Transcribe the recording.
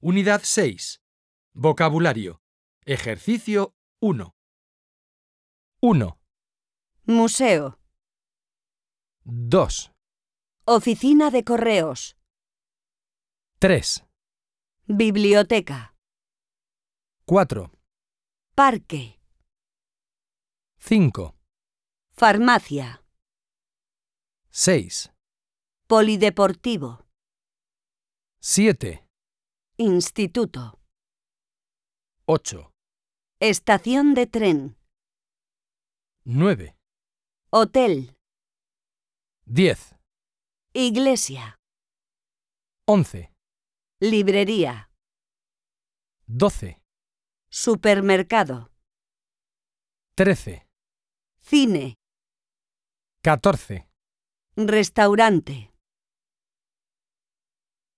Unidad 6. Vocabulario. Ejercicio 1. 1, Museo. 2, Oficina de correos. 3, Biblioteca. 4, Parque. 5, Farmacia. 6, Polideportivo. 7, Instituto. 8, Estación de tren. 9, Hotel. 10, Iglesia. 11, Librería. 12, Supermercado. 13, Cine. 14, Restaurante.